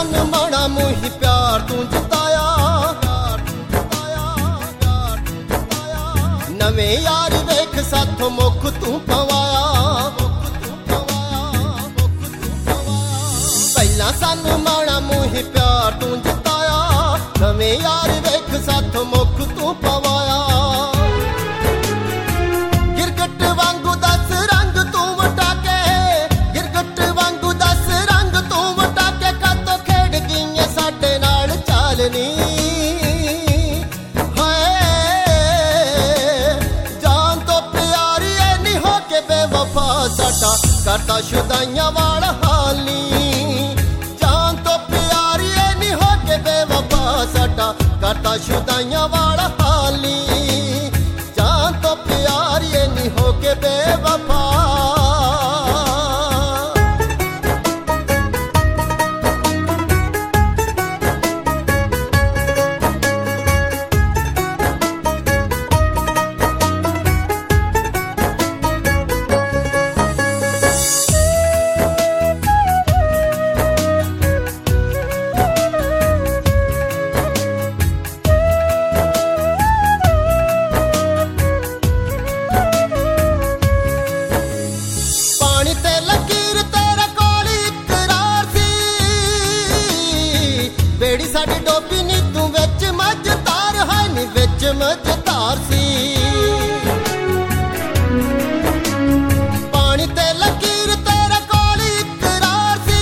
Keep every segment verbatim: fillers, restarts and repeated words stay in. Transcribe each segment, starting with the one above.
सानू माड़ा मुही प्यार तू जताया, नवे यार वेख साथों मुख तू पवाया। पहला सानू माड़ा मुही प्यार तू जताया, नवे यार वेख साथों मुख तू पवाया। गिरगट वांगू दस रंग तू वटा के, गिरगट वांगू दस रंग तू वटा के, कातों खेड गई साडे नाल चालनी। साडा करता शुदाइयां वाला हाली, जान तो प्यारी है नी हो के बेवफा। साडा करता शुदाइयां वाला हाली, जान तो प्यारी है नी हो के बेवफा। बेड़ी साडी डोबी नी तू विच मझधार है नी विच मझधार सी। पानी ते लकीर तेरे कोल इकरार सी,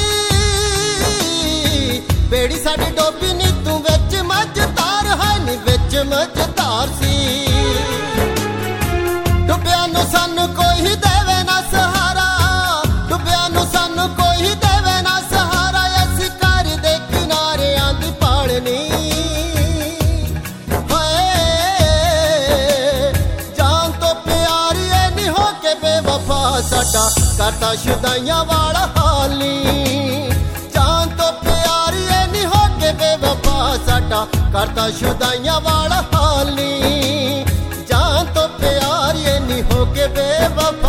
बेड़ी साडी डोबी नी तू विच मझधार है नी विच मझधार सी। डुबिया नू सानू कोई देवे ना सहारा, डुबिया नू सानू कोई देवे ना सहारा। ऐसी कर दे किनारे आंदी पालनी, जान तो प्यारी है नी हो के बेवफा। साडा करता शुदाइयां वाला हाली, जान तो प्यारी है नी हो के बेवफा। साडा करता शुदाइयां वाला हाली, जान तो प्यारी है नी हो के बेवफा।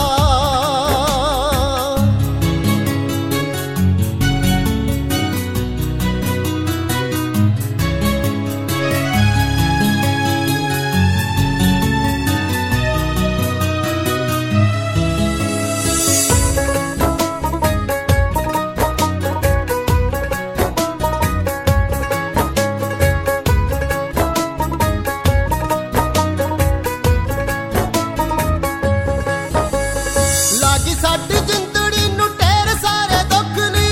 साडी जिंदड़ी नू ढेर सारे दुख नी,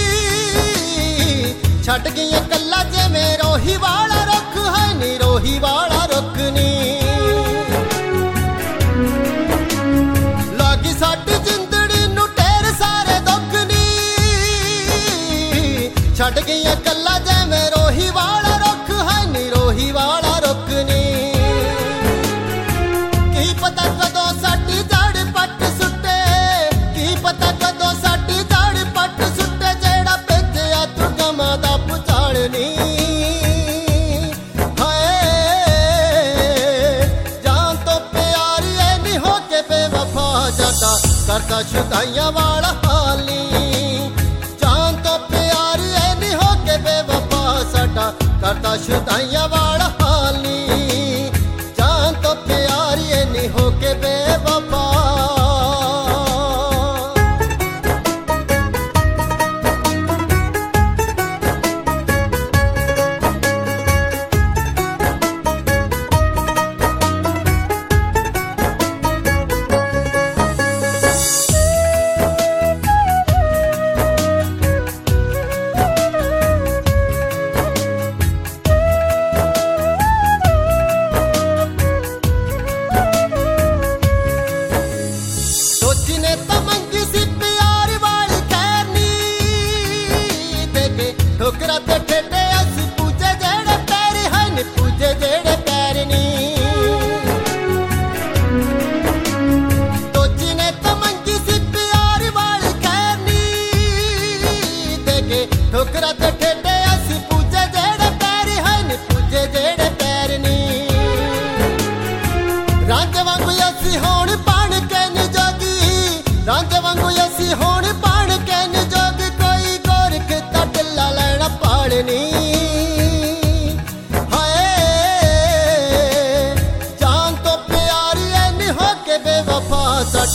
छड़ गई कला जिवें रोही वाला रुख है नी, रोही वाला रुख नी। लागी साडी जिंदड़ी नू ढेर सारे दुख नी, छड़ गई कला जिवें रोही वाला रुख है नी, रोही वाला रुख नी। की पता कदों साडी जड़ पट सुटे, की पता कदों साडी जड़ पट सुटे, जेड़ा भेजिया तू गमां दा पुचालनी। हाय जान तो प्यारी है नी हो के बेवफा। जादा करता शुदाइयां वाला हाली, जान तो प्यारी है नी हो के बेवफा। साडा करता शुदाइयां वाला हाली, जान तो प्यारी है नी हो के बेवफा। ठोकरा ते ठेडे असी पूजे जेड़े पैर है नी, पूजे जेड़े पैर नी। तोची ने तो मंगी सी प्यार वाली खैर नी, देखे ठोकरा ते ठेडे असी पूजे जेड़े पैर है नी, पूजे जेड़े पैर नी। रंग वांगू असी होण पाण के नी जोगी, रंग वांगू असी होण पाण के नी जोगी। कोई गोरख ता ढिल्ला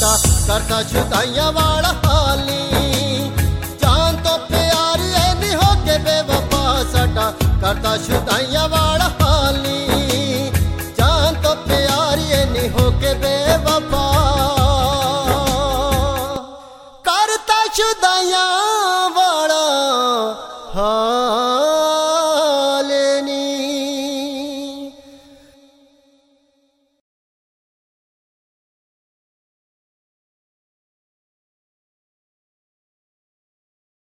साडा करता शुदाइयां वाला हाली। जान तो प्यारी ए नी हो के बेवफा साडा करता शुदाइयां वाला हाली। जान तो प्यारी ए नी हो के बेवफा करता शुदाइयां वाला हाली।